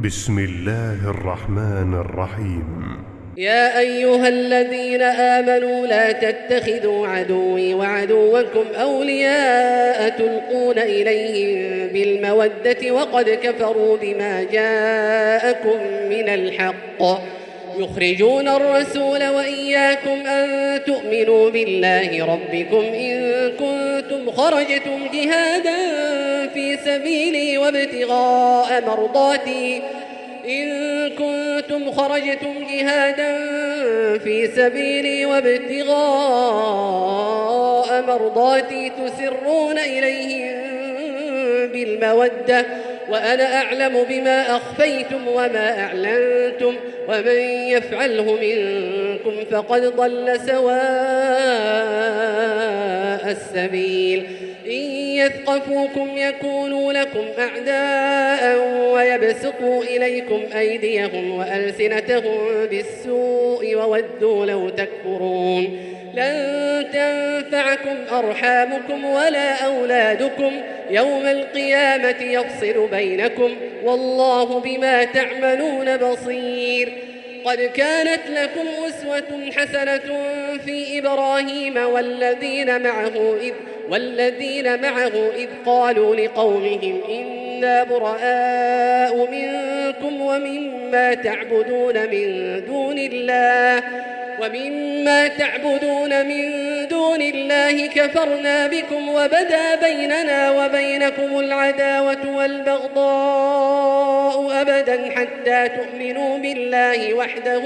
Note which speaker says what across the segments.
Speaker 1: بسم الله الرحمن الرحيم.
Speaker 2: يا أيها الذين آمنوا لا تتخذوا عدوي وعدوكم أولياء تلقون إليهم بالمودة وقد كفروا بما جاءكم من الحق يخرجون الرسول وإياكم أن تؤمنوا بالله ربكم إن كنتم خرجتم جهادا في سبيلي وابتغاء مرضاتي تسرون إليهم بالمودة وأنا أعلم بما أخفيتم وما أعلنتم ومن يفعله منكم فقد ضل سواء السبيل إن يثقفوكم يكونوا لكم أعداء ويبسطوا إليكم أيديهم وألسنتهم بالسوء وودوا لو تكفرون لن تنفعكم أرحامكم ولا أولادكم يوم القيامة يفصل بينكم والله بما تعملون بصير قد كانت لكم أسوة حسنة في إبراهيم والذين معه إذ قالوا لقومهم إنا براء منكم ومما تعبدون من دون الله كفرنا بكم وبدا بيننا وبينكم العداوة والبغضاء أبدا حتى تؤمنوا بالله وحده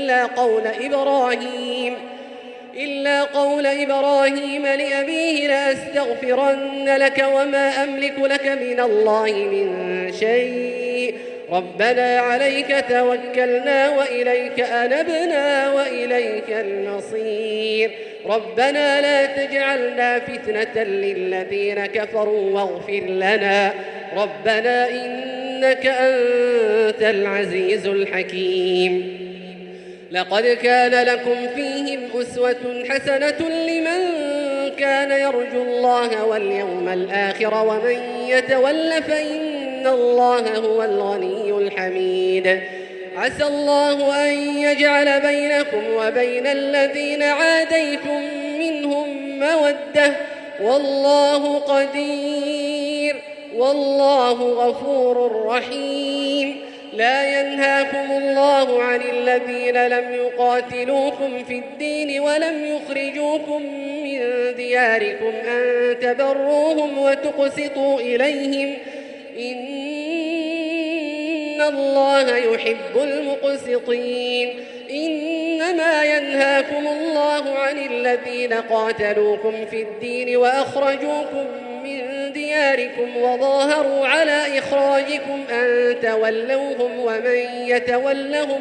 Speaker 2: إلا قول إبراهيم لأبيه لأستغفرن لك وما أملك لك من الله من شيء ربنا عليك توكلنا وإليك أنبنا وإليك المصير ربنا لا تجعلنا فتنة للذين كفروا واغفر لنا ربنا إنك أنت العزيز الحكيم لقد كان لكم فيهم أسوة حسنة لمن كان يرجو الله واليوم الآخر ومن يتول فإن الله هو الغني الحميد عسى الله أن يجعل بينكم وبين الذين عاديتم منهم مودة والله قدير والله غفور رحيم لا ينهاكم الله عن الذين لم يقاتلوكم في الدين ولم يخرجوكم من دياركم أن تبروهم وتقسطوا إليهم إن الله يحب المقسطين إنما ينهاكم الله عن الذين قاتلوكم في الدين وأخرجوكم من دياركم وظاهروا على إخراجكم أن تولوهم ومن يتولهم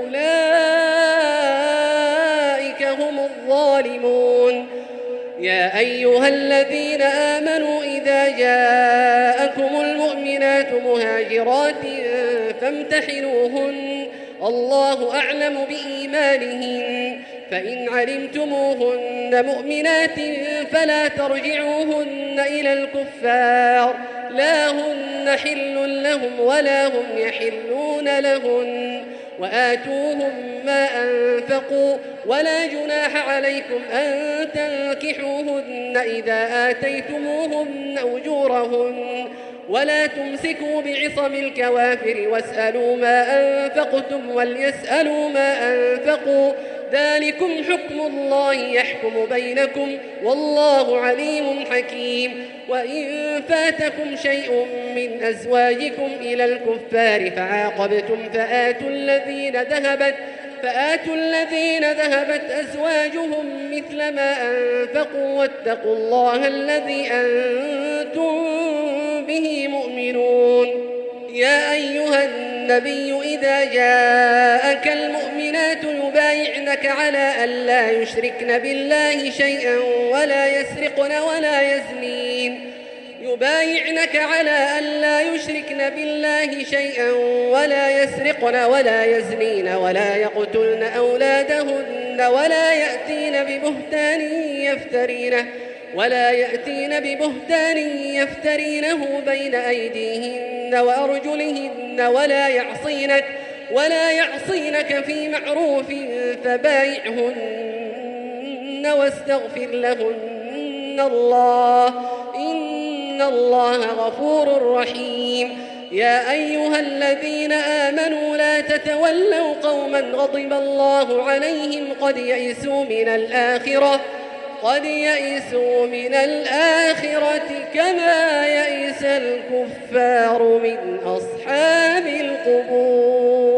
Speaker 2: فأولئك هم الظالمون يا أيها الذين آمنوا إذا جاءكم المؤمنات مهاجرات فامتحنوهن الله أعلم بإيمانهن فإن علمتموهن مؤمنات فلا ترجعوهن إلى الكفار لا هن حل لهم ولا هم يحلون لهن وآتوهم ما أنفقوا ولا جناح عليكم أن تنكحوهن إذا آتيتموهن أجورهن ولا تمسكوا بعصم الكوافر واسألوا ما أنفقتم وليسألوا ما أنفقوا ذلكم حكم الله يحكم بينكم والله عليم حكيم وإن فاتكم شيء من أزواجكم إلى الكفار فعاقبتم فآتوا الذين ذهبت أزواجهم مثل ما أنفقوا واتقوا الله الذي أنتم به مؤمنون يا أيها النبي إذا جاءك المؤمنات يبايعنك على ألا يشركن بالله شيئا ولا يسرقن ولا يزنين ولا يقتلن أولادهن ولا يأتين ببهتان يفترينه بين أيديهن وأرجلهن ولا يعصينك في معروف فبايعهن واستغفر لهن الله إن الله غفور رحيم. يا أيها الذين آمنوا لا تتولوا قوما غضب الله عليهم قد يئسوا من الآخرة كما يئس الكفار من أصحاب القبور.